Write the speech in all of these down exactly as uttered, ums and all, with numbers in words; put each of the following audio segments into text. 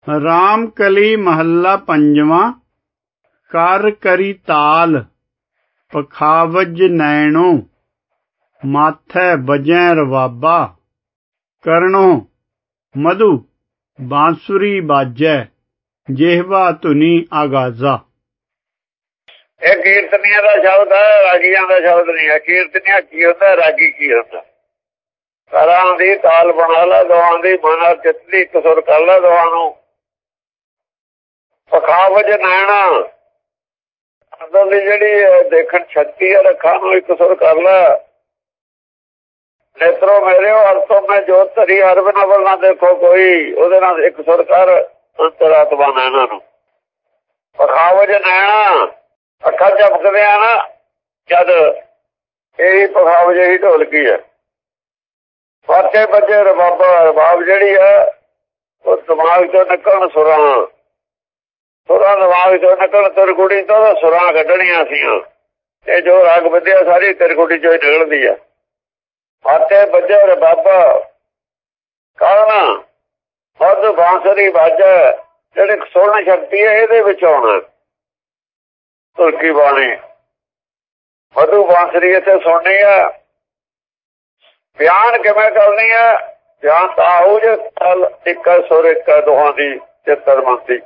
राम कली महला पंजवा। कर करी ताल पखावज नैनो, माथै बजै रवाबा। करनो मधु बांसुरी बाजै, ਜਿਹਵਾ ਧੁਨੀ आगाजा। ਇਹ ਕੀਰਤਨੀਆਂ ਦਾ ਸ਼ਬਦ ਹੈ, ਰਾਗੀਆਂ ਦਾ ਸ਼ਬਦ ਨਹੀਂ ਹੈ। ਕੀਰਤਨੀਆਂ ਕੀ ਹੁੰਦਾ, ਰਾਗੀ ਕੀ ਹੁੰਦਾ। ਕਰਾਂ ਦੀ ਤਾਲ ਬਣਾ ਲਾ ਦੋਹਾਂ ਦੀ, ਮਨ ਚਿੱਤ ਦੀ ਇੱਕ ਸੁਰ ਕਰ ਲਾ ਦੋਹਾਂ ਨੂੰ। ਪਖਾਵਜ ਨੈਣਾ, ਅੰਦਰ ਦੀ ਜਿਹੜੀ ਦੇਖਣ ਸ਼ਕਤੀ ਹੈ ਰੱਖਾਂ ਨੂੰ ਇੱਕ ਸੁਰ ਕਰ ਲਾ। ਨੇਤਰੋ ਮੇਰੇ ਅਰਥੋਂ ਮੈਂ ਜੋਤ ਧਰੀ, ਹਰ ਬਿਨਾ ਬਲ ਨਾ ਦੇਖੋ ਕੋਈ। ਉਹਦੇ ਨਾਲ ਇੱਕ ਸੁਰ ਕਰ ਅੰਤਰਾਤਮਾ ਨੈਣਾ ਨੂੰ। ਪਖਾਵਜ ਨੈਣਾ, ਅੱਖਾਂ ਝਪਕਦੇ ਆ ਨਾ ਜਦ, ਇਹੀ ਪਖਾਵਜ ਇਹੀ ਢੋਲਕੀ ਹੈ। ਫਾਟੇ ਬੱਜੇ ਰਬਾਬਾ, ਰਬਾਬ ਜਿਹੜੀ ਹੈ ਉਹ ਦਿਮਾਗ ਚੋਂ ਨਿਕਲਣ ਸੁਰਾਂ, ਸੁਰਾਂ ਦਿਮਾਗ ਚੋਂ ਨਿਕਲਣ। ਤਿਰਕੁੜੀ ਤੋਂ ਸੁਰਾਂ ਕੱਢਣੀਆਂ ਸੀਆਂ। ਇਹ ਜੋ ਰਾਗ ਵਿਦਿਆ ਸਾਰੀ ਤਿਰਕੁੜੀ ਚੋਂ ਹੀ ਨਿਕਲਦੀ ਹੈ। ਫਾਟੇ ਬੱਜੇ ਰਬਾਬਾ, ਕਾਰਨ ਮਧ ਬਾਂਸਰੀ ਬਾਜਾ, ਜਿਹੜੀ ਸੁਣਨ ਸ਼ਕਤੀ ਹੈ ਇਹਦੇ ਵਿੱਚ ਆਉਣਾ। ਤੁਲਕੀ ਬਾਣੀ ਮਧੂ ਬਾਂਸਰੀ ਇੱਥੇ ਸੁਣਨੀ ਹੈ। ਬਿਆਨ ਕਿਵੇਂ ਕਰਨੀ ਹੈ? ਬਿਆਨ ਤਾਂ ਆਊ ਜੇ ਇੱਕ ਸੁਰ ਇੱਕ ਦੋਹਾਂ ਦੀ ਚਿੱਤਰ ਮੰਤੀ।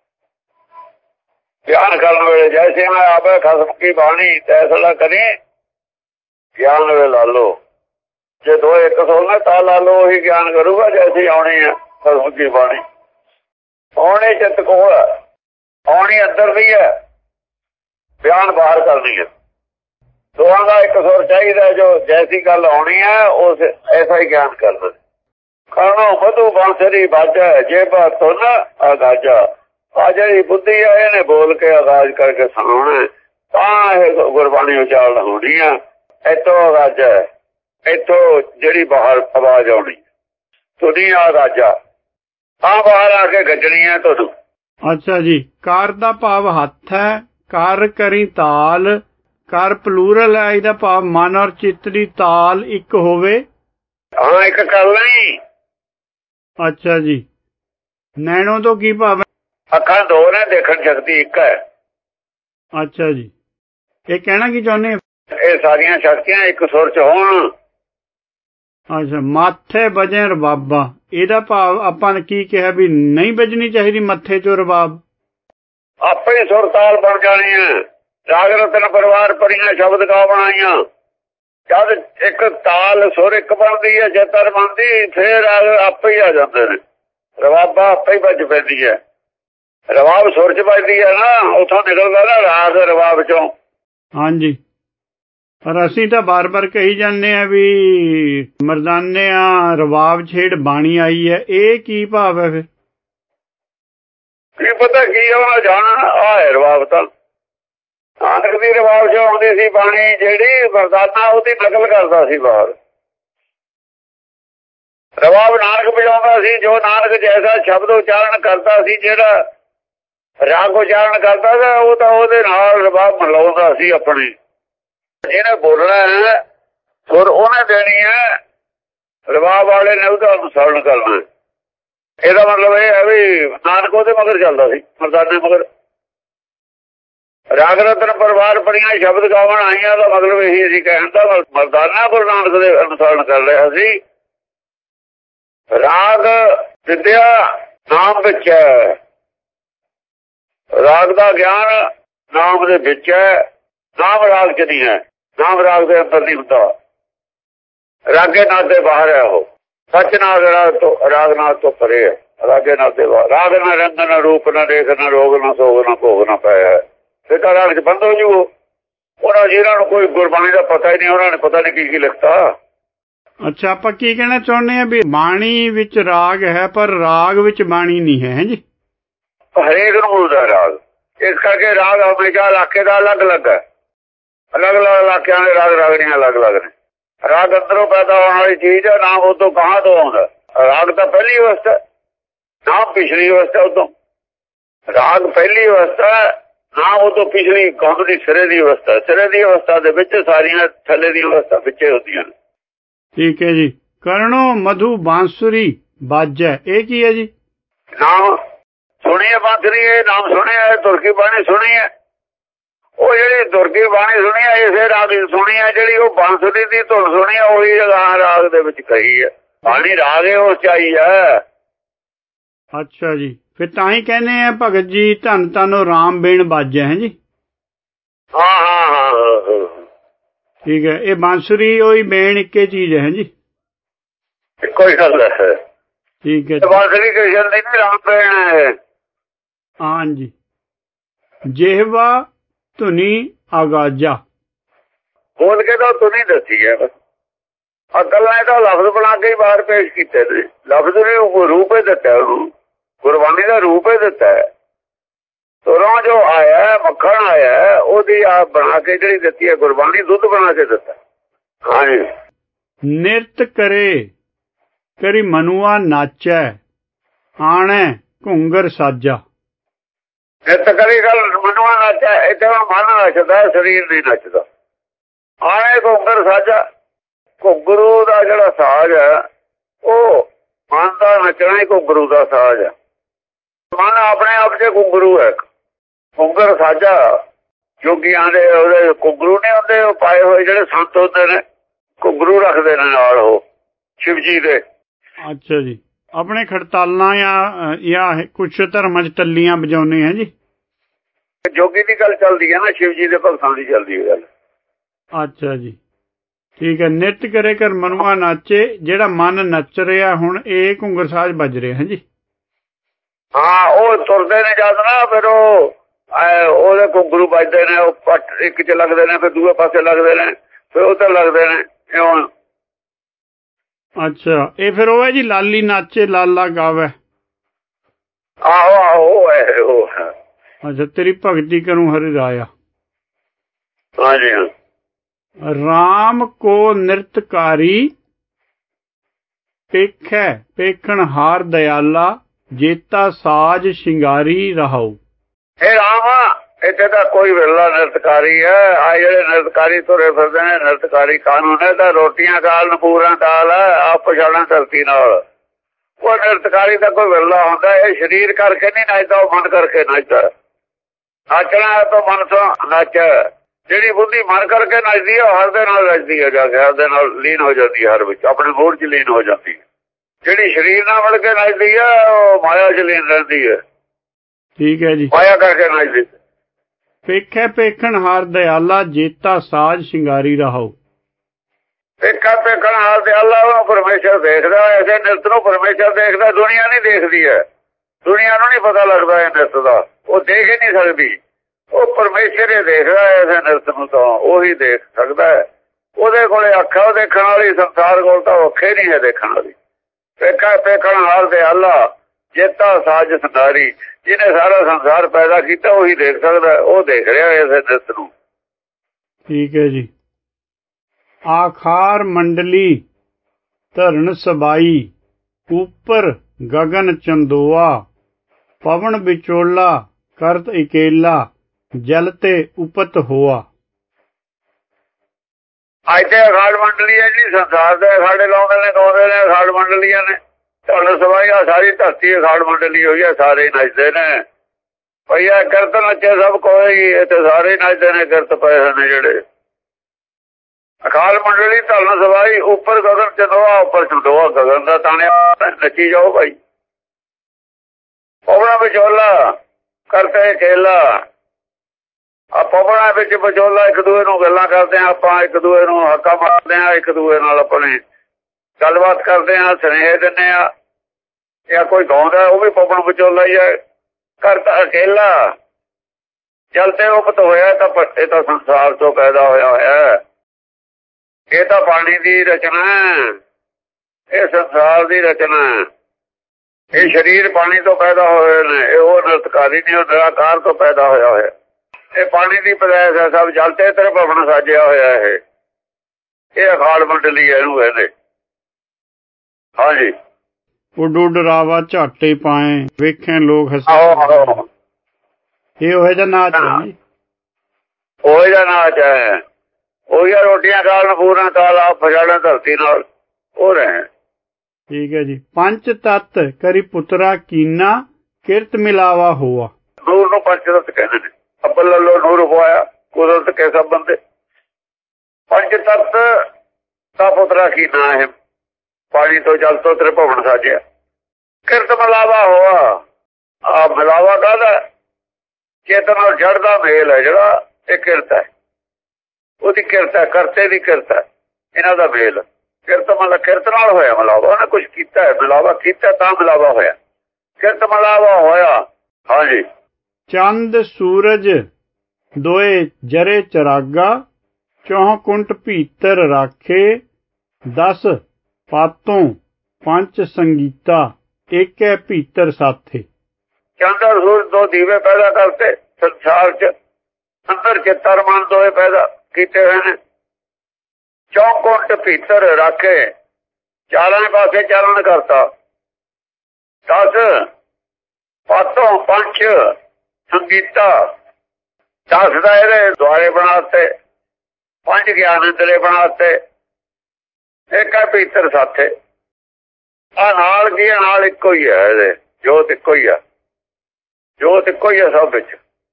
ਬਿਆਨ ਕਰਨ ਵੇਲੇ ਜੈਸੇ ਮੈਂ ਆਵੇ ਖਸਮ ਕੀ ਬਾਣੀ, ਤੈਸਲਾ ਕਰੀ ਗਿਆਨ ਵੇ ਲਾ ਲੋ। ਜੇ ਦੋ ਇੱਕ ਸੁਣਨਾ ਤਾਂ ਲਾ ਲੋ, ਉਹੀ ਗਿਆਨ ਕਰੂਗਾ ਜੈਸੀ ਆਉਣੀ ਹੈ ਖਸਮ ਕੀ ਬਾਣੀ। ਆਉਣੀ ਚਿੱਤ ਕੋਲ, ਆਉਣੀ ਅੰਦਰ ਦੀ ਹੈ, ਬਿਆਨ ਬਾਹਰ ਕਰਨੀ ਹੈ। ਦੋਹਾਂ ਦਾ ਇੱਕ ਸੁਰ ਚਾਹੀਦਾ। ਜੋ ਜੈਸੀ ਗੱਲ ਆਉਣੀ ਹੈ ਉਸ ਐਸਾ ਹੀ ਗਿਆਨ ਕਰਨਾ। ਕਰਨੋ ਮਧੂ ਬਾਂਸਰੀ ਬਾਜਾ, ਜਿਹਵਾ ਧੁਨ ਆਗਾਜਾ। ਆ ਜਿਹੜੀ ਬੁੱਧੀ ਹੈ ਇਹਨੇ ਬੋਲ ਕੇ ਆਗਾਜ਼ ਕਰਕੇ ਸੁਣਾਉਣਾ, ਤਾਂ ਇਹ ਗੁਰਬਾਣੀ ਉਚਾਰਨ ਹੋਣੀ ਆ। ਇੱਥੋਂ ਆਗਾਜਾ, ਇੱਥੋਂ ਜਿਹੜੀ ਬਾਹਰ ਆਵਾਜ਼ ਆਉਣੀ ਧੁਨੀ ਆਗਾਜਾ, ਤਾਂ ਬਾਹਰ ਆ ਕੇ ਗੱਜਣੀ ਹੈ ਤੁਹਾਨੂੰ। ਅੱਛਾ ਜੀ। ਕਰ ਦਾ ਭਾਵ ਹੱਥ ਹੈ। ਕਰ ਕਰੀ ਤਾਲ, ਕਰ ਪਲੂਰਲ ਹੈ। ਇਹਦਾ ਭਾਵ ਮਨ ਔਰ ਚਿੱਤ ਦੀ ਤਾਲ ਇੱਕ ਹੋਵੇ। ਹਾਂ, ਇੱਕ ਕਰ ਲਈ। ਅੱਛਾ ਜੀ। ਨੈਣੋ ਤੋਂ ਕੀ ਭਾਵ ਹੈ? ਅੱਖਾਂ ਦੋ ਨੇ, ਦੇਖਣ ਸ਼ਕਤੀ ਇੱਕ ਹੈ। ਅੱਛਾ ਜੀ। ਇਹ ਕਹਿਣਾ ਕੀ ਚਾਹੁੰਦੇ? ਇਹ ਸਾਰੀਆਂ ਸ਼ਕਤੀਆਂ ਇੱਕ ਸੁਰ ਚ ਹੋਣ। ਅੱਛਾ। ਮਾਥੇ ਵਜੇ ਰਬਾਬਾ, ਇਹਦਾ ਭਾਵ ਆਪਾਂ ਨੇ ਕੀ ਕਿਹਾ ਵੀ ਨਹੀਂ ਵੱਜਣੀ ਚਾਹੀਦੀ ਮੱਥੇ ਚੋਂ ਰਬਾਬ? ਆਪੇ ਸੁਰ ਤਾਲ ਬਣ ਜਾਣੀ ਹੈ। ਰਾਗ ਰਤਨ ਪਰਿਵਾਰ ਪਰੀਆਂ ਸ਼ਬਦ ਗਾ ਬਣਾਈਆਂ। ਜਦ ਇੱਕ ਤਾਲ ਸੁਰ ਇੱਕ ਬਣਦੀ ਹੈ, ਚਿੱਤਰ ਬਣਦੀ, ਫੇਰ ਰਾਗ ਆਪੇ ਹੀ ਆ ਜਾਂਦੇ ਨੇ। ਰਬਾਬਾ ਆਪੇ ਹੀ ਵੱਜ ਪੈਂਦੀ ਹੈ। ਰਬਾਬ ਸੁਰ ਚ ਵੱਜਦੀ ਹੈ ਨਾ, ਉੱਥੋਂ ਨਿਕਲਦਾ ਨਾ ਰਾਗ ਰਬਾਬ ਚੋਂ। ਹਾਂਜੀ। ਪਰ ਅਸੀਂ ਤਾਂ ਬਾਰ ਬਾਰ ਕਹੀ ਜਾਂਦੇ ਆ ਵੀ ਮਰਦਾਨੇ ਆ ਰਬਾਬ ਛੇੜ ਬਾਣੀ ਆਈ ਹੈ। ਇਹ ਕੀ ਭਾਵ ਹੈ ਫਿਰ? ਕੀ ਪਤਾ ਕੀ ਹੋਣਾ ਜਾਣਾ। ਆ ਹੈ ਰਬਾਬ ਤਾਂ ਨਾਨਕ ਦੀ ਰਬਾਬ ਚ ਆਉਂਦੀ ਸੀ ਬਾਣੀ, ਜਿਹੜੀ ਮਰਦਾਨਾ ਉਹਦੀ ਨਕਲ ਕਰਦਾ ਸੀ ਬਾਹਰ। ਰਬਾਬ ਨਾਨਕ ਵਜਾਉਂਦਾ ਸੀ। ਜੋ ਨਾਨਕ ਜੈਸਾ ਸ਼ਬਦ ਉਚਾਰਨ ਕਰਦਾ ਸੀ, ਜਿਹੜਾ ਰਾਗ ਉਚਾਰਨ ਕਰਦਾ ਸੀ, ਉਹ ਤਾਂ ਉਹਦੇ ਨਾਲ ਰਬਾਬ ਮਿਲਾਉਂਦਾ ਸੀ ਆਪਣੀ। ਜਿਹਨੇ ਬੋਲਣਾ ਹੈ ਸੁਰ ਉਹਨੇ ਦੇਣੀ ਹੈ, ਰਬਾਬ ਵਾਲੇ ਨੇ ਉਹਦਾ ਅਨੁਸਰਨ ਕਰਨਾ। ਇਹਦਾ ਮਤਲਬ ਇਹ ਹੈ ਵੀ ਨਾਨਕ ਉਹਦੇ ਮਗਰ ਚੱਲਦਾ ਸੀ, ਮਰਦਾਨੇ ਮਗਰ। ਰਾਗ ਰਤਨ ਪਰਿਵਾਰ ਪਰੀਆਂ ਸ਼ਬਦ ਗਾਵਣ ਆਈਆਂ ਦਾ ਮਤਲਬ ਇਹੀ ਅਸੀਂ ਕਹਿਣ ਦਾ, ਮਰਦਾਨਾ ਗੁਰੂ ਨਾਨਕ ਦੇ ਅਨੁਸਰਨ ਕਰ ਰਿਹਾ ਸੀ। ਰਾਗ ਵਿਦਿਆ ਨਾਮ ਵਿੱਚ ਹੈ। ਰਾਗ ਦਾ ਗਿਆਨ ਨਾਮ ਦੇ ਵਿੱਚ ਹੈ, ਨਾਮ ਰਾਗ ਚ ਨਹੀਂ ਹੈ। ਨਾਮ ਰਾਗ ਦੇ ਅੰਦਰ ਨਹੀਂ ਹੁੰਦਾ। ਰਾਗੇ ਨਾਦ ਦੇ ਬਾਹਰ ਹੈ ਉਹ। ਸੱਚ ਨਾਦ ਰਾਗ ਤੋਂ, ਰਾਗ ਨਾਦ ਤੋਂ ਪਰੇ ਹੈ। ਰਾਗੇ ਨਾਦ ਦੇ ਬਾਹਰ। ਰਾਗ ਨਾ ਰੰਗ ਨਾ ਰੂਪ ਨਾ ਦੇਖ ਨਾ ਰੋਗ ਨਾ ਸੋਗ ਨਾ ਭੋਗ ਨਾ ਪਾਇਆ। ਫਿਰ ਤਾਂ ਰਾਗ ਚ ਬੰਦ ਹੋ ਜੂ। ਉਹਨਾਂ ਜਿਹਨਾਂ ਨੂੰ ਕੋਈ ਗੁਰਬਾਣੀ ਦਾ ਪਤਾ ਹੀ ਨਹੀਂ, ਉਹਨਾਂ ਨੇ ਪਤਾ ਨਹੀਂ ਕੀ ਕੀ ਲਿਖਤਾ। ਅੱਛਾ। ਆਪਾਂ ਕੀ ਕਹਿਣਾ ਚਾਹੁੰਦੇ ਆ ਵੀ ਬਾਣੀ ਵਿੱਚ ਰਾਗ ਹੈ ਪਰ ਰਾਗ ਵਿੱਚ ਬਾਣੀ ਨਹੀਂ ਹੈ ਜੀ। ਹਰੇਕ ਨੂੰ ਹੁੰਦਾ ਰਾਗ। ਇਸ ਕਰਕੇ ਰਾਗ ਹਮੇਸ਼ਾ ਇਲਾਕੇ ਦਾ ਅਲੱਗ ਅਲੱਗ ਹੈ। ਅਲੱਗ ਅਲੱਗ ਇਲਾਕਿਆਂ ਦੇ ਰਾਗ ਰਾਗਣੀਆਂ ਅਲੱਗ ਅਲੱਗ ਨੇ। ਰਾਗ ਅੰਦਰੋਂ ਪੈਦਾ ਹੋਣ ਵਾਲੀ ਚੀਜ਼ ਹੈ, ਨਾਮ ਉਦੋਂ ਕਹਾਂ ਤੋਂ ਆਉਂਦਾ। ਰਾਗ ਤਾਂ ਪਹਿਲੀ ਅਵਸਥਾ, ਨਾਮ ਪਿਛਲੀ ਅਵਸਥਾ। ਉਦੋਂ ਰਾਗ ਪਹਿਲੀ ਅਵਸਥਾ, ਨਾਮ ਉਦੋਂ ਪਿਛਲੀ ਕੌਮ ਦੀ ਸਿਰੇ ਦੀ ਅਵਸਥਾ। ਸਿਰੇ ਦੀ ਅਵਸਥਾ ਦੇ ਵਿੱਚ ਸਾਰੀਆਂ ਥੱਲੇ ਦੀ ਅਵਸਥਾ ਵਿੱਚੇ ਹੁੰਦੀਆਂ ਨੇ। ਠੀਕ ਹੈ ਜੀ। ਕਰਨੋ ਮਧੂ ਬਾਂਸੁਰੀ ਬਾਜੈ, ਇਹ ਕੀ ਹੈ ਜੀ? ਨਾਮ ਸੁਣੀ ਹੈ ਬਾਂਸਰੀ, ਇਹ ਨਾਮ ਸੁਣਿਆ, ਤੁਰਕੀ ਬਾਣੀ ਸੁਣੀ ਹੈ। ਉਹ ਜਿਹੜੀ ਤੁਰਕੀ ਬਾਣੀ ਸੁਣੀ ਹੈ ਇਸੇ ਰਾਗ ਦੀ ਸੁਣੀ ਹੈ, ਜਿਹੜੀ ਉਹ ਬਾਂਸਰੀ ਦੀ ਧੁਨ ਸੁਣੀ ਹੈ ਉਹੀ ਜਗ੍ਹਾ ਰਾਗ ਦੇ ਵਿੱਚ ਕਹੀ ਹੈ। ਬਾਣੀ ਰਾਗ ਹੈ ਉਸ ਚਾਹੀ ਹੈ। ਅੱਛਾ ਜੀ, ਫਿਰ ਤਾਂ ਹੀ ਕਹਿੰਦੇ ਆ ਭਗਤ ਜੀ ਧੰਨ ਧੰਨ ਰਾਮ ਬੇਣ ਬਾਜੈ ਹੈ ਜੀ। ਹਾਂ ਹਾਂ ਹਾਂ ਠੀਕ ਹੈ, ਇਹ ਬਾਂਸੁਰੀ ਉਹੀ ਬੇਣ ਇੱਕੇ ਚੀਜ਼ ਹੈ ਜੀ, ਇੱਕੋ ਹੀ ਗੱਲ ਹੈ। ਠੀਕ ਹੈ, ਬਾਂਸਰੀ ਕ੍ਰਿਸ਼ਨ ਦੀ ਨਹੀਂ, ਰਾਮ ਬੇਣ ਹੈ। ਹਾਂਜੀ, ਜਿਹਵਾ ਧੁਨੀ ਆਗਾਜਾ ਬੋਲ ਕੇ ਤਾਂ ਧੁਨੀ ਦੱਸੀ ਹੈ, ਬਸ ਅਕਲ ਨੇ ਤਾਂ ਲਫ਼ਜ਼ ਬਣਾ ਕੇ ਹੀ ਬਾਹਰ ਪੇਸ਼ ਕੀਤੇ ਨੇ। ਲਫ਼ਜ਼ ਨੇ ਰੂਪ ਹੀ ਦਿੱਤਾ, ਉਹਨੂੰ ਗੁਰਬਾਣੀ ਦਾ ਰੂਪ ਹੀ ਦਿੱਤਾ ਹੈ। ਤੁਰੋਂ ਜੋ ਆਇਆ ਮੱਖਣ ਆਇਆ ਉਹਦੀ ਆਪ ਬਣਾ ਕੇ ਜਿਹੜੀ ਦਿੱਤੀ ਹੈ ਗੁਰਬਾਣੀ, ਦੁੱਧ ਬਣਾ ਕੇ ਦਿੱਤਾ। ਹਾਂਜੀ, ਨਿਰਤ ਕਰੇ ਕਰੀ ਮਨੁਆ ਨਾਚੈ ਆਣੈ ਘੁੰਗਰ ਸਾਜਾ। ਨਿਰਤ ਕਰੀ ਗੱਲ ਮਨੁਆ ਨਾਚੈ, ਇੱਥੇ ਮਨ ਨੱਚਦਾ, ਸਰੀਰ ਨਹੀਂ ਨੱਚਦਾ। ਆਣੇ ਘੁੰਗਰ ਸਾਜਾ, ਘੁੰਗਰੂ ਦਾ ਜਿਹੜਾ ਸਾਜ਼ ਹੈ ਉਹ ਮਨ ਦਾ ਨੱਚਣਾ ਹੀ ਘੁੰਗਰੂ ਦਾ ਸਾਜ਼ ਹੈ। ਮਨ ਆਪਣੇ ਆਪ ਚ ਘੁੰਗਰੂ ਹੈ। ਘੁੰਗਰ ਸਾਜਾ ਜੋਗੀਆਂ ਦੇ ਉਹਦੇ ਘੁੰਗਰੂ ਨਹੀਂ ਹੁੰਦੇ, ਉਹ ਪਾਏ ਹੋਏ ਜਿਹੜੇ ਸੰਤ ਹੁੰਦੇ ਨੇ ਘੁੰਗਰੂ ਰੱਖਦੇ ਨੇ ਨਾਲ ਉਹ ਸ਼ਿਵ ਜੀ ਦੇ। ਅੱਛਾ ਜੀ, ਆਪਣੇ ਖੜਤਾਲਾਂ ਜਾਂ ਜਾਂ ਕੁਛ ਧਰਮਾਂ ਚ ਟੱਲੀਆਂ ਵਜਾਉਂਦੇ ਹੈ ਜੀ। ਜੋਗੀ ਦੀ ਗੱਲ ਚੱਲਦੀ ਹੈ ਨਾ, ਸ਼ਿਵ ਜੀ ਦੇ ਭਗਤਾਂ ਦੀ ਚੱਲਦੀ ਹੈ ਗੱਲ। ਅੱਛਾ ਜੀ, ਠੀਕ ਹੈ। ਨਿਤ ਕਰੇ ਕਰ ਮਨੁਆ ਨਾਚੇ, ਜਿਹੜਾ ਮਨ ਨੱਚ ਰਿਹਾ ਹੁਣ ਇਹ ਘੁੰਗਰ ਸਾਜ਼ ਵੱਜ ਰਿਹਾ ਹੈ ਜੀ। ਹਾਂ, ਉਹ ਤੁਰਦੇ ਨੇ ਜਦ ਨਾ ਫਿਰ ਉਹ ਉਹਦੇ ਘੁੰਗਰੂ ਵੱਜਦੇ ਨੇ, ਉਹ ਪੱਟ ਇੱਕ ਚ ਲੱਗਦੇ ਨੇ, ਫਿਰ ਦੂਏ ਪਾਸੇ ਲੱਗਦੇ ਨੇ, ਫਿਰ ਉੱਧਰ ਲੱਗਦੇ ਨੇ ਇਉਂ। ਅੱਛਾ, ਇਹ ਫਿਰ ਉਹ ਹੈ ਜੀ ਲਾਲੀ ਨਾਚੇ ਲਾਲਾ ਗਾਵੇ। ਆਹੋ ਆਹੋ ਉਹ ਹੈ ਉਹ ਹੈ। ਅੱਛਾ, ਤੇਰੀ ਭਗਤੀ ਕਰੂੰ ਹਰਿ ਰਾਇਆ। ਹਾਂਜੀ ਹਾਂ। ਰਾਮ ਕੋ ਨਿਰਤਕਾਰੀ ਪੇਖੈ ਪੇਖਣ ਹਾਰ ਦਇਆਲਾ ਜੇਤਾ ਸਾਜ ਸ਼ਿੰਗਾਰੀ ਰਹਾਉ। ਇਹ ਰਾਮ ਇੱਥੇ ਤਾਂ ਕੋਈ ਵੇਲਾ ਨਿਰਤਕਾਰੀ ਹੈ। ਆ ਜਿਹੜੇ ਨਿਰਤਕਾਰੀ ਤੁਰੇ ਫਿਰਦੇ ਨੇ ਨਿਰਤਕਾਰੀ ਕਾਨੂੰਨ ਹੈ ਤਾਂ ਰੋਟੀਆਂ ਕਾਲ ਨਪੂਰਾਂ ਕਾਲ ਹੈ, ਆਪ ਪਛਾਣਾ ਧਰਤੀ ਨਾਲ। ਉਹ ਨਿਰਤਕਾਰੀ ਦਾ ਕੋਈ ਵੇਲਾ ਹੁੰਦਾ, ਇਹ ਸਰੀਰ ਕਰਕੇ ਨਹੀਂ ਨੱਚਦਾ, ਉਹ ਮਨ ਕਰਕੇ ਨੱਚਦਾ। ਨੱਚਣਾ ਤੋਂ ਮਨ ਤੋਂ ਨੱਚ, ਜਿਹੜੀ ਬੁੱਧੀ ਮਨ ਕਰਕੇ ਨੱਚਦੀ ਹੈ ਉਹ ਹਰ ਦੇ ਨਾਲ ਨੱਚਦੀ ਹੈ, ਜਾ ਕੇ ਹਰ ਦੇ ਨਾਲ ਲੀਨ ਹੋ ਜਾਂਦੀ ਹੈ, ਹਰ ਵਿੱਚ ਆਪਣੇ ਮੂਡ ਚ ਲੀਨ ਹੋ ਜਾਂਦੀ ਹੈ। ਜਿਹੜੀ ਸਰੀਰ ਨਾਲ ਮਿਲ ਕੇ ਨੱਚਦੀ ਹੈ ਉਹ ਮਾਇਆ ਚ ਲੀਨ ਰਹਿੰਦੀ ਹੈ। ਠੀਕ ਹੈ ਜੀ, ਮਾਇਆ ਕਰਕੇ ਨੱਚਦੀ। ਪੇਖੈ ਪੇਖਣ ਹਾਰ ਦਇਆਲਾ ਜੇਤਾ ਸਾਜ ਸ਼ਿੰਗਾਰੀ ਰਹਾਉ। ਪੇਖਾ ਪੇਖਣ ਹਾਰ ਦਇਆਲਾ, ਉਹਨੂੰ ਪਰਮੇਸ਼ਰ ਦੇਖਦਾ, ਐਸੇ ਨਿਰਤ ਨੂੰ ਪਰਮੇਸ਼ਰ ਦੇਖਦਾ, ਦੁਨੀਆ ਨਹੀਂ ਦੇਖਦੀ ਹੈ। ਦੁਨੀਆ ਨੂੰ ਨਹੀਂ ਪਤਾ ਲੱਗਦਾ ਇਹ ਨਿਰਤ ਦਾ, ਉਹ ਦੇਖ ਹੀ ਨਹੀਂ ਸਕਦੀ। ਉਹ ਪਰਮੇਸ਼ਰ ਹੀ ਦੇਖਦਾ ਐਸੇ ਨਿਰਤ ਨੂੰ, ਤਾਂ ਉਹੀ ਦੇਖ ਸਕਦਾ ਹੈ। ਉਹਦੇ ਕੋਲੇ ਅੱਖਾਂ ਉਹ ਦੇਖਣ ਵਾਲੀ, ਸੰਸਾਰ ਕੋਲ ਤਾਂ ਅੱਖੇ ਨਹੀਂ ਹੈ ਦੇਖਣ ਵਾਲੀ। ਪੇਖਾ ਪੇਖਣ ਹਾਰ ਦਇਆਲਾ ਜੇਤਾ ਸਾਜ ਸ਼ਿੰਗਾਰੀ, ਜਿਹਨੇ ਸਾਰਾ ਸੰਸਾਰ ਪੈਦਾ ਕੀਤਾ ਉਹੀ ਦੇਖ ਸਕਦਾ, ਉਹ ਦੇਖ ਰਿਹਾ ਇਸੇ ਨਿਰਤ ਨੂੰ। ਠੀਕ ਹੈ ਜੀ। ਆਖਾਰ ਮੰਡਲੀ ਧਰਨ ਸਬਾਈ ਉੱਪਰ ਗਗਨ ਚੰਦੋਆ ਪਵਨ ਵਿਚੋਲਾ ਕਰਤ ਇਕੇਲਾ ਜਲ ਤੇ ਉਪਤ ਹੋਆ। ਅੱਜ ਤੇ ਅਖਾੜ ਮੰਡਲੀ ਹੈ ਜੀ, ਸੰਸਾਰ ਦੇ ਅਖਾੜੇ ਲਾਉਂਦੇ ਨੇ, ਗਾਉਂਦੇ ਨੇ, ਅਖਾੜ ਮੰਡਲੀਆਂ ਨੇ। ਧਰਨ ਸਬਾਈ ਆ ਸਾਰੀ ਧਰਤੀ ਅਖਾੜ ਮੰਡਲੀ ਹੋਈ ਹੈ, ਸਾਰੇ ਨੱਚਦੇ ਨੇ। ਭਈਆ ਕਿਰਤ ਨੱਚੇ ਸਭ ਕੋਈ, ਇੱਥੇ ਸਾਰੇ ਨੱਚਦੇ ਨੇ, ਕਿਰਤ ਪਏ ਹੋਏ ਨੇ ਜਿਹੜੇ। ਅਕਾਲ ਮੰਡਲੀ ਧਰਨ ਸਬਾਈ ਉੱਪਰ ਗਗਨ ਚੰਦੋਆ, ਉੱਪਰ ਚੰਦੋਆ ਗਗਨ ਦਾ ਤਾਣਿਆ, ਨੱਚੀ ਜਾਓ ਭਾਈ। ਪਵਨਾ ਵਿਚੋਲਾ ਕਰਤੇ ਕੇਲਾ, ਆ ਪਵਨਾ ਵਿੱਚ ਵਿਚੋਲਾ ਇੱਕ ਦੂਏ ਨੂੰ ਗੱਲਾਂ ਕਰਦੇ ਹਾਂ ਆਪਾਂ, ਇੱਕ ਦੂਏ ਨੂੰ ਹੱਕਾ ਮਾਰਦੇ ਹਾਂ, ਇੱਕ ਦੂਏ ਨਾਲ ਆਪਣੇ ਗੱਲਬਾਤ ਕਰਦੇ ਹਾਂ, ਸੁਨੇਹੇ ਦਿੰਦੇ ਹਾਂ। ਜਾਂ ਕੋਈ ਗਾਉਂਦਾ ਉਹ ਵੀ ਪਵਨ ਵਿਚੋਲਾ ਹੀ ਹੈ। ਕਰਤਾ ਅਕੇਲਾ ਜਲ ਤੇ ਉਪਤ ਹੋਇਆ, ਤਾਂ ਇਹ ਤਾਂ ਸੰਸਾਰ ਤੋਂ ਪੈਦਾ ਹੋਇਆ ਹੋਇਆ। ਇਹ ਤਾਂ ਪਾਣੀ ਦੀ ਰਚਨਾ, ਇਹ ਸੰਸਾਰ ਦੀ ਰਚਨਾ। ਇਹ ਸਰੀਰ ਪਾਣੀ ਤੋਂ ਪੈਦਾ ਹੋਏ ਨੇ, ਇਹ ਉਹ ਨਿਰਤਕਾਰੀ ਨਹੀਂ, ਉਹ ਨਿਰਾਕਾਰ ਤੋਂ ਪੈਦਾ ਹੋਇਆ ਹੋਇਆ। ਇਹ ਪਾਣੀ ਦੀ ਪੈਦਾਇਸ਼ ਹੈ, ਸਭ ਜਲ ਤੇ ਤੇਰੇ ਭਵਨ ਸਾਜਿਆ ਹੋਇਆ। ਇਹ ਇਹ ਅਖਾੜ ਮੰਡਲੀ ਇਹਨੂੰ ਕਹਿੰਦੇ। ਹਾਂਜੀ, ਉੱਡ ਉੱਡ ਰਾਵਾ ਝਾਟੇ ਪਾਏ ਵੇਖੇ ਲੋਕ ਹੱਸੇ। ਇਹ ਉਹੋ ਜਿਹਾ ਨਾਚ ਹੈ ਜੀ, ਉਹੋ ਜਿਹਾ ਨਾਚ ਹੈ। ਉਹੀ ਰੋਟੀਆਂ ਕਾਲ ਪੂਰਾ ਕਾਲ ਆਪ ਪਛਾੜਨ ਧਰਤੀ ਨਾਲ ਉਹ ਰਹੇ। ਠੀਕ ਹੈ ਜੀ। ਪੰਜ ਤੱਤ ਕਰੀ ਪੁੱਤਰਾ ਕੀਨਾ ਕਿਰਤ ਮਿਲਾਵਾ ਹੋਆ। ਨੂਰ ਨੂੰ ਪੰਜ ਤੱਤ ਕਹਿੰਦੇ ਨੇ। ਅੱਬਲ ਲੱਲੋ ਨੂਰ ਹੋਇਆ ਕੁਦਰਤ ਕੇ ਸਭ ਬੰਦੇ। ਪੰਜ ਤੱਤ ਦਾ ਪੁੱਤਰਾ ਕੀ ਨਾਂ ਹੈ। ਪਾਣੀ ਤੋਂ ਜਲ ਤੋਂ ਤ੍ਰਿਭੁਵਨ ਸਾਜਿਆ। ਕਿਰਤ ਮਿਲਾਵਾ ਹੋਆ। ਆ ਮਿਲਾਵਾ ਕਾਹਦਾ? ਚੇਤਨ ਔਰ ਜੜ ਦਾ ਮੇਲ ਹੈ ਜਿਹੜਾ, ਇਹ ਕਿਰਤ ਹੈ। ਉਹਦੀ ਕਿਰਤ ਹੈ, ਕਰਤੇ ਦੀ ਕਿਰਤ ਹੈ, ਇਹਨਾਂ ਦਾ ਮੇਲ। ਕਿਰਤ ਮਤਲਬ ਕਿਰਤ ਨਾਲ ਹੋਇਆ ਮਿਲਾਵਾ। ਉਹਨੇ ਕੁਛ ਕੀਤਾ ਹੈ, ਮਿਲਾਵਾ ਕੀਤਾ ਤਾਂ ਮਿਲਾਵਾ ਹੋਇਆ। ਕਿਰਤ ਮਿਲਾਵਾ ਹੋਇਆ। ਹਾਂਜੀ। ਚੰਦ ਸੂਰਜ ਦੋਏ ਜਰੇ ਚਰਾਗਾ। ਚੌਹ ਕੁੰਟ ਭੀਤਰ ਰਾਖੇ। ਦਸ ਪਾਤੋਂ ਪੰਜ ਸੰਗੀਤਾ। ਏਕੈ ਭੀਤਰ ਸਾਥੇ। ਚੰਦ ਔਰ ਸੂਰਜ ਦੋ ਦੀਵੇ ਪੈਦਾ ਕਰਤੇ ਸੰਸਾਰ ਚ। ਅੰਦਰ ਚਿੱਤਰ ਮਨ ਦੋਏ ਪੈਦਾ ਕੀਤੇ ਹੋਏ ਨੇ। ਚੌ ਕੁੰਟ ਭੀਤਰ ਰਾਖੇ। ਚਾਰਾਂ ਪਾਸੇ ਚਾਲਣ ਕਰਤਾ। ਦਸ ਪਾਤੋਂ ਪੰਜ ਸੰਗੀਤਾ। ਦਸ ਦਾ ਇਹਦੇ ਦੁਆਰੇ ਬਣਾਤੇ। ਪੰਜ ਗਿਆਨ ਇੰਦਰੇ ਬਣਾਤੇ। ਇੱਕ ਹੈ ਭੀਤਰ ਸਾਥੇ। ਆ ਨਾਲ ਕੀ ਨਾਲ ਇੱਕੋ ਹੀ ਹੈ। ਇਹਦੇ ਜੋਤ ਇੱਕੋ ਹੀ ਆ। ਜੋਤ ਇੱਕੋ ਹੀ ਆ ਸਭ ਵਿੱਚ।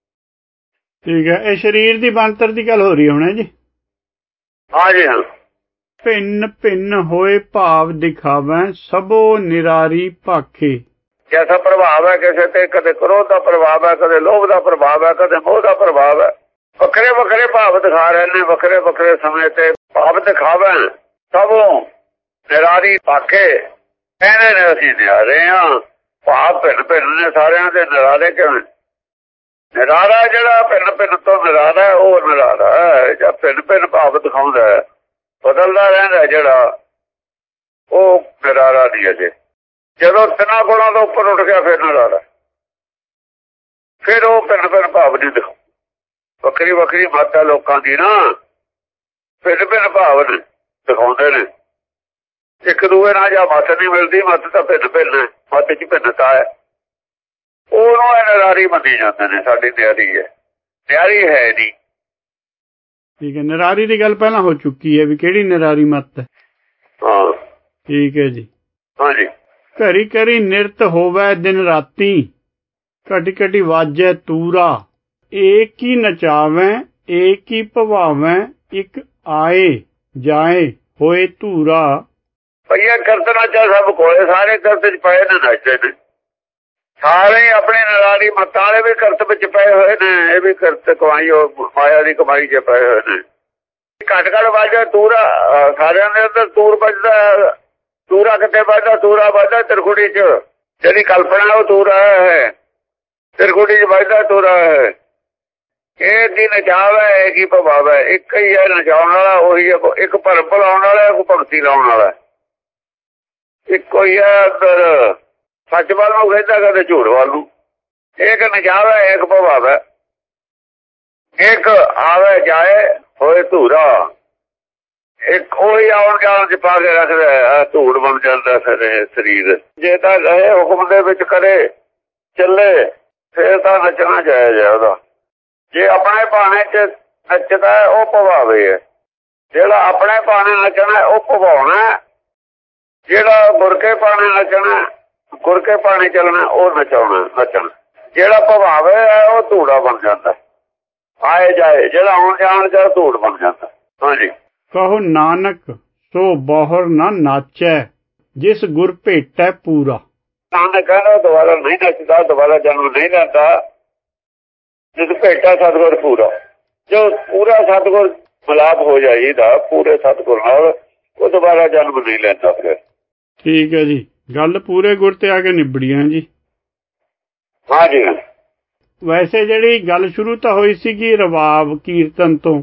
ਠੀਕ ਹੈ। ਇਹ ਸਰੀਰ ਦੀ ਬਣਤਰ ਦੀ ਗੱਲ ਹੋ ਰਹੀ ਹੋਣੀ ਜੀ। ਹਾਂਜੀ ਹਾਂ। ਭਿੰਨ ਭਿੰਨ ਹੋਏ ਭਾਵ ਦਿਖਾਵੈ। ਸਭੋ ਨਿਰਾਰੀ ਭਾਖੇ। ਜੈਸਾ ਪ੍ਰਭਾਵ ਹੈ ਕਿਸੇ ਤੇ, ਕਦੇ ਕ੍ਰੋਧ ਦਾ ਪ੍ਰਭਾਵ ਹੈ, ਕਦੇ ਲੋਭ ਦਾ ਪ੍ਰਭਾਵ ਹੈ, ਕਦੇ ਮੋਹ ਦਾ ਪ੍ਰਭਾਵ ਹੈ। ਵੱਖਰੇ ਵੱਖਰੇ ਭਾਵ ਦਿਖਾ ਰਹੇ ਨੇ। ਵੱਖਰੇ ਵੱਖਰੇ ਸਮੇਂ ਤੇ ਭਾਵ ਦਿਖਾਵੈ। ਸਭੋ ਨਿਰਾਰੀ ਭਾਖੇ। ਕਹਿੰਦੇ ਨੇ ਅਸੀਂ ਨਿਆਰੇ ਹਾਂ। ਭਾਵ ਭਿੰਨ ਭਿੰਨ ਨੇ ਸਾਰਿਆਂ ਦੇ। ਨਿਰਾਰੇ ਕਿਵੇਂ? ਨਿਰਾਰਾ ਜਿਹੜਾ ਭਿੰਨ ਭਿੰਨ ਤੋਂ ਨਿਰਾਰਾ ਉਹ ਨਿਰਾਰਾ ਹੈ। ਜਾਂ ਭਿੰਨ ਭਿੰਨ ਭਾਵ ਦਿਖਾਉਂਦਾ ਹੈ, ਬਦਲਦਾ ਰਹਿੰਦਾ ਜਿਹੜਾ, ਉਹ ਨਿਰਾਰਾ ਨਹੀਂ ਅਜੇ। ਜਦੋਂ ਤਿੰਨਾਂ ਗੁਣਾਂ ਤੋਂ ਉੱਪਰ ਉੱਠ ਗਿਆ ਫਿਰ ਨਿਰਾਰਾ। ਫਿਰ ਉਹ ਭਿੰਨ ਭਿੰਨ ਭਾਵ ਨਹੀਂ ਦਿਖਾਉਂਦਾ। ਵੱਖਰੀ ਵੱਖਰੀ ਮੱਤ ਹੈ ਲੋਕਾਂ ਦੀ ਨਾ। ਭਿੰਨ ਭਿੰਨ ਭਾਵ ਦਿਖਾਉਂਦੇ ਨੇ। ਇੱਕ ਦੂਏ ਨਾਲ ਜਾਂ ਮੱਤ ਨਹੀਂ ਮਿਲਦੀ। ਮੱਤ ਤਾਂ ਭਿੰਨ ਭਿੰਨ ਹੈ। ਮੱਤ ਚ ਭਿੰਨਤਾ ਹੈ। ਉਹਨੂੰ ਨਿਰਾਰੀ ਮੰਨੀ ਜਾਂਦੇ ਨੇ। ਸਾਡੀ ਨਿਆਰੀ ਹੈ। ਨਿਆਰੀ ਹੈ ਨਹੀਂ। ਠੀਕ ਹੈ। ਨਿਰਾਰੀ ਦੀ ਗੱਲ ਪਹਿਲਾਂ ਹੋ ਚੁੱਕੀ ਹੈ ਵੀ ਕਿਹੜੀ ਨਿਰਾਰੀ ਮੱਤ ਹੈ। ਹਾਂ ਠੀਕ ਹੈ ਜੀ। ਹਾਂਜੀ। ਘਰੀ ਘਰੀ ਨਿਰਤ ਹੋਵੇ ਦਿਨ ਰਾਤੀ। ਘਟੀ ਘਟੀ ਵਾਜੈ ਤੂਰਾ। ਏਕ ਹੀ ਨਚਾਵੈ ਏਕ ਹੀ ਭਵਾਵੈ। ਇੱਕ ਆਏ ਜਾਏ ਹੋਏ ਧੂਰਾ। ਭਈਆ ਕਰਤ ਨਾਚਾ ਸਭ ਕੋਲੇ। ਸਾਰੇ ਕਰਤ ਚ ਪਏ ਨੇ, ਨੱਚਦੇ ਨੇ ਸਾਰੇ। ਆਪਣੇ ਨਿਰਾਰੀ ਮੱਤਾਂ ਵਾਲੇ ਵੀ ਕਰਤ ਵਿੱਚ ਪਏ ਹੋਏ ਨੇ। ਇਹ ਵੀ ਕਰਤ ਕਮਾਈ ਮਾਇਆ ਦੀ ਕਮਾਈ ਚ ਪਏ ਹੋਏ ਨੇ। ਘੱਟ ਘੱਟ ਵੱਜਦਾ ਤੂਰਾ। ਸਾਰਿਆਂ ਦੇ ਅੰਦਰ ਤੂਰ ਵੱਜਦਾ। ਤੂਰਾ ਕਿੱਥੇ ਵੱਜਦਾ? ਤੂਰਾ ਵੱਜਦਾ ਤਿਰਕੁੜੀ ਚ। ਜਿਹੜੀ ਕਲਪਨਾ ਉਹ ਤੂਰਾ ਹੈ। ਤਿਰਕੁੜੀ ਚ ਵੱਜਦਾ ਤੂਰਾ ਹੈ। ਇਹ ਦੀ ਨਚਾਵ ਹੈ, ਇੱਕ ਹੀ ਪ੍ਰਭਾਵ ਹੈ। ਇੱਕ ਹੀ ਹੈ ਨਚਾਉਣ ਵਾਲਾ। ਉਹੀ ਇੱਕ ਭਰਮ ਭੁਲਾਉਣ ਵਾਲਾ, ਇੱਕ ਭਗਤੀ ਲਾਉਣ ਵਾਲਾ। ਇੱਕੋ ਹੀ ਹੈ ਅੰਦਰ। ਸੱਚ ਵੱਲ ਨੂੰ ਕਹਿੰਦਾ, ਕਦੇ ਝੂਠ ਵੱਲ ਨੂੰ। ਇੱਕ ਨਚਾਵ ਹੈ, ਇੱਕ ਪ੍ਰਭਾਵ ਹੈ। ਇੱਕ ਆਵੇ ਜਾਏ ਹੋਏ ਧੂਰਾ। ਇੱਕ ਉਹੀ ਆਉਣ ਜਾਣ ਚ ਪਾ ਕੇ ਰੱਖਦਾ। ਧੂੜ ਬਣ ਜਾਂਦਾ ਫਿਰ ਸਰੀਰ। ਜੇ ਤਾਂ ਇਹ ਹੁਕਮ ਦੇ ਵਿੱਚ ਕਰੇ ਚੱਲੇ ਫਿਰ ਤਾਂ ਨੱਚਣਾ ਜਾਇਜ਼ ਹੈ ਉਹਦਾ। ਜੇ ਆਪਣੇ ਭਾਣੇ ਚ ਨੱਚਦਾ ਉਹ ਭਵਾਵੇ ਹੈ। ਜਿਹੜਾ ਆਪਣੇ ਭਾਣੇ ਨੱਚਣਾ ਉਹ ਭਵਾਉਣਾ। ਜਿਹੜਾ ਗੁਰ ਕੇ ਭਾਣੇ ਨੱਚਣਾ, ਗੁਰ ਕੇ ਭਾਣੇ ਚੱਲਣਾ, ਉਹ ਨਚਾਉਣਾ ਨੱਚਣਾ। ਜਿਹੜਾ ਭਵਾਵੇ ਹੈ ਉਹ ਧੂੜਾ ਬਣ ਜਾਂਦਾ। ਆਏ ਜਾਏ ਜਿਹੜਾ ਆਉਣ ਜਾਣ ਚ ਧੂੜ ਬਣ ਜਾਂਦਾ। ਹਾਂਜੀ। ਕਹੋ ਨਾਨਕ ਸੋ ਬਹੁਰ ਨਾ ਨਾਚੈ। ਜਿਸ ਗੁਰ ਭੇਟੈ ਪੂਰਾ। ਨਾਨਕ ਕਹਿੰਦਾ ਦੁਬਾਰਾ ਨਹੀਂ ਨੱਚਦਾ, ਦੁਬਾਰਾ ਜਨਮ ਨਹੀਂ ਲੈਂਦਾ। ਜਿਸ ਭੇਟਾ ਸਤਿਗੁਰ ਪੂਰਾ। ਜੋ ਪੂਰਾ ਸਤਿਗੁਰ ਮਿਲਾਪ ਹੋ ਜਾਈਦਾ ਪੂਰੇ ਸਤਿਗੁਰ ਨਾਲ, ਉਹ ਦੁਬਾਰਾ ਜਨਮ ਨਹੀਂ ਲੈਂਦਾ ਫਿਰ। ਠੀਕ ਹੈ ਜੀ। ਗੱਲ ਪੂਰੇ ਗੁਰ ਤੇ ਆ ਕੇ ਨਿਬੜੀ ਹੈ ਜੀ। ਹਾਂਜੀ। ਵੈਸੇ ਜਿਹੜੀ ਗੱਲ ਸ਼ੁਰੂ ਤਾਂ ਹੋਈ ਸੀਗੀ ਰਬਾਬ ਕੀਰਤਨ ਤੋਂ।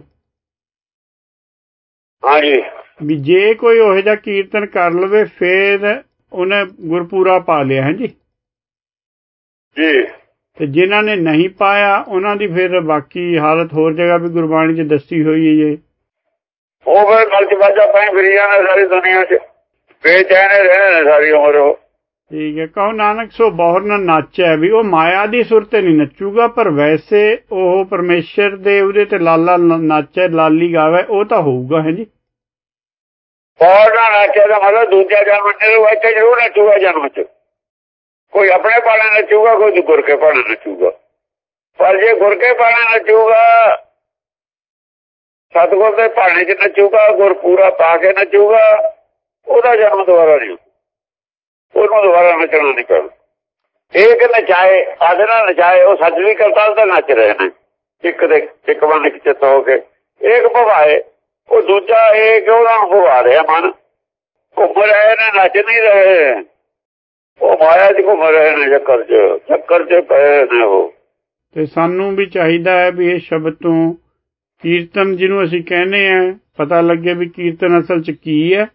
ਹਾਂਜੀ। ਵੀ ਜੇ ਕੋਈ ਉਹੋ ਜਿਹਾ ਕੀਰਤਨ ਕਰ ਲਵੇ ਫਿਰ ਉਹਨੇ ਗੁਰਪੂਰਾ ਪਾ ਲਿਆ ਹੈ ਜੀ। ਜੀ। ਤੇ ਜਿਨ੍ਹਾਂ ਨੇ ਨਹੀਂ ਪਾਇਆ ਉਹਨਾਂ ਦੀ ਫਿਰ ਬਾਕੀ ਹਾਲਤ ਹੋਰ ਜਗ੍ਹਾ ਵੀ ਗੁਰਬਾਣੀ ਚ ਦੱਸੀ ਹੋਈ ਹੈ ਜੀ। ਉਹ ਫਿਰ ਗੱਲ ਚ ਵਾਜਾ ਪਾਈ ਫਿਰੀ ਜਾਣਾ ਸਾਰੀ ਦੁਨੀਆ ਚ। ਬੇਚੈਨ ਰਹਿਣਾ ਸਾਰੀ ਉਮਰ ਉਹ। ਠੀਕ ਹੈ। ਕਹੋ ਨਾਨਕ ਸੋ ਬਹੁਰ ਨਾ ਨਾਚੈ। ਵੀ ਉਹ ਮਾਇਆ ਦੀ ਸੁਰ ਤੇ ਨਹੀਂ ਨੱਚੂਗਾ, ਪਰ ਵੈਸੇ ਉਹ ਪਰਮੇਸ਼ਰ ਦੇ ਉਹਦੇ ਤੇ ਲਾਲਾ ਨਾਚੈ, ਲਾਲੀ ਗਾਵੇ, ਉਹ ਤਾਂ ਹੋਊਗਾ ਹੈ ਜੀ। ਬਹੁਰ ਨਾ ਨਾਚੈ ਦਾ ਮਤਲਬ ਦੂਜਾ ਜਨਮ ਇੱਥੇ ਜ਼ਰੂਰ ਨੱਚੂਗਾ ਜਨਮ ਚ। ਕੋਈ ਆਪਣੇ ਪਾਣੇ ਨੱਚੂਗਾ, ਕੋਈ ਗੁਰ ਕੇ ਪਾਣੇ ਨੱਚੂਗਾ। ਪਰ ਜੇ ਗੁਰ ਕੇ ਪਾਣੇ ਨੱਚੂਗਾ, ਸਤਿਗੁਰ ਦੇ ਭਾਣੇ 'ਚ ਨੱਚੂਗਾ, ਗੁਰ ਪੂਰਾ ਪਾ ਕੇ ਨੱਚੂਗਾ, ਉਹਦਾ ਜਨਮ ਦੁਬਾਰਾ ਨਹੀਂ, ਉਹਨੂੰ ਦੁਬਾਰਾ ਨੱਚਣਾ ਨਹੀਂ ਪੈਣਾ। ਇੱਕ ਨਚਾਏ ਆਦੇ ਨਾਲ ਨਚਾਏ, ਉਹ ਸੱਚ ਵੀ ਕਰਤਾਲ ਤਾਂ ਨੱਚ ਰਹੇ ਨੇ ਇੱਕ ਦੇ ਇੱਕ ਮਨ ਇੱਕ ਚਿੱਤ ਹੋ ਕੇ। ਇੱਕ ਭਵਾਏ, ਉਹ ਦੂਜਾ ਇੱਕ ਉਹਨਾਂ ਨੂੰ ਭਵਾ ਰਿਹਾ ਮਨ। ਘੁੰਮ ਰਹੇ ਨੇ, ਨੱਚ ਨਹੀਂ ਰਹੇ, ਉਹ ਮਾਇਆ 'ਚ ਘੁੰਮ ਰਹੇ ਨੇ, ਚੱਕਰ 'ਚ ਚੱਕਰ 'ਚ ਪਏ ਨੇ ਉਹ। ਤੇ ਸਾਨੂੰ ਵੀ ਚਾਹੀਦਾ ਹੈ ਵੀ ਇਹ ਸ਼ਬਦ ਤੋਂ ਕੀਰਤਨ ਜਿਹਨੂੰ ਅਸੀਂ ਕਹਿੰਦੇ ਆ ਪਤਾ ਲੱਗੇ ਵੀ ਕੀਰਤਨ ਅਸਲ 'ਚ ਕੀ ਹੈ।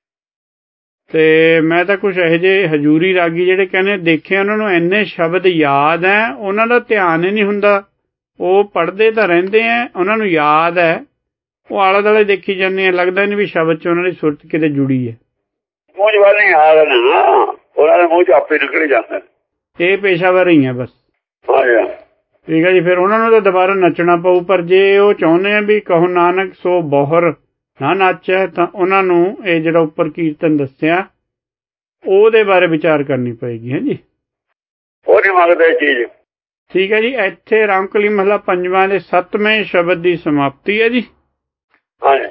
ਤੇ ਮੈਂ ਤਾਂ ਕੁਛ ਇਹੋ ਜਿਹੇ ਹਜ਼ੂਰੀ ਰਾਗੀ ਜਿਹੜੇ ਕਹਿੰਦੇ ਦੇਖੇ, ਉਹਨਾਂ ਨੂੰ ਇੰਨੇ ਸ਼ਬਦ ਯਾਦ ਹੈ, ਉਹਨਾਂ ਦਾ ਧਿਆਨ ਹੀ ਨਹੀਂ ਹੁੰਦਾ। ਉਹ ਪੜ੍ਹਦੇ ਤਾਂ ਰਹਿੰਦੇ ਆ, ਉਹਨਾਂ ਨੂੰ ਯਾਦ ਹੈ, ਉਹ ਆਲੇ ਦੁਆਲੇ ਦੇਖੀ ਜਾਂਦੇ ਆ, ਲੱਗਦਾ ਨਹੀਂ ਵੀ ਸ਼ਬਦ 'ਚ ਉਹਨਾਂ ਦੀ ਸੁਰਤ ਕਿਤੇ ਜੁੜੀ ਹੈ। ਮੂੰਹ 'ਚ ਵਾਲੇ ਯਾਦ ਨੇ ਨਾ, ਉਹਨਾਂ ਦੇ ਮੂੰਹ 'ਚ ਆਪੇ ਨਿਕਲ ਜਾਂਦੇ। ਇਹ ਪੇਸ਼ਾਵਰ ਹੀ ਆ ਬਸ। ਹਾਂ ਠੀਕ ਹੈ ਜੀ। ਫਿਰ ਉਹਨਾਂ ਨੂੰ ਤਾਂ ਦੁਬਾਰਾ ਨੱਚਣਾ ਪਊ। ਪਰ ਜੇ ਉਹ ਚਾਹੁੰਦੇ ਆ ਵੀ ਕਹੋ ਨਾਨਕ ਸੋ ਬੋਹਰ ਨਾ ਨੱਚੈ, ਤਾਂ ਉਹਨਾਂ ਨੂੰ ਇਹ ਜਿਹੜਾ ਉੱਪਰ ਕੀਰਤਨ ਦੱਸਿਆ ਉਹਦੇ ਬਾਰੇ ਵਿਚਾਰ ਕਰਨੀ ਪਏਗੀ। ਹੈ ਜੀ, ਉਹ ਨਹੀਂ ਮੰਗਦੇ ਚੀਜ਼। ਠੀਕ ਹੈ ਜੀ। ਇੱਥੇ ਰਾਮਕਲੀ ਮਹਲਾ ਪੰਜਵਾਂ ਦੇ ਸੱਤਵੇਂ ਸ਼ਬਦ ਦੀ ਸਮਾਪਤੀ ਹੈ ਜੀ। ਹਾਂਜੀ।